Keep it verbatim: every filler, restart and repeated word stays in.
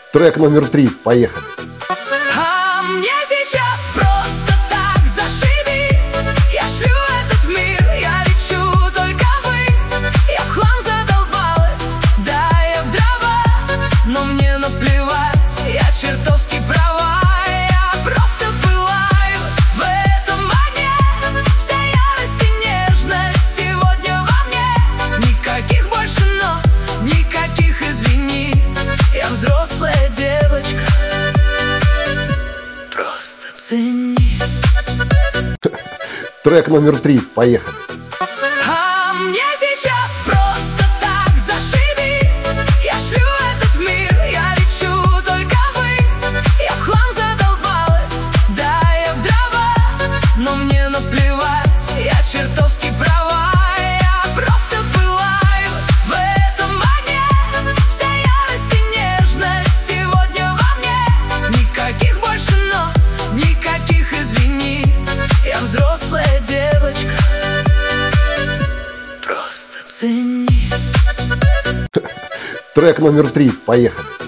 Трек номер три. Поехали. А мне сейчас просто так зашибись. Я шлю этот мир, я лечу только ввысь. Я в хлам задолбалась, да, я в дрова, но мне наплевать, я чертовски права. Я просто пылаю в этом огне. Вся ярость и нежность сегодня во мне. Никаких больше но, никаких извини. Я взрослая девочка, просто цени. Трек номер три. Поехали. А мне сейчас просто так зашибись. Я шлю этот мир, я лечу только ввысь. Я в хлам задолбалась, да, я в дрова, но мне наплевать, я чертовски права. Я просто пылаю в этом огне. Вся ярость и нежность сегодня во мне. Никаких больше но, никаких извини. Я взрослая девочка, просто цени. Трек номер три. Поехали.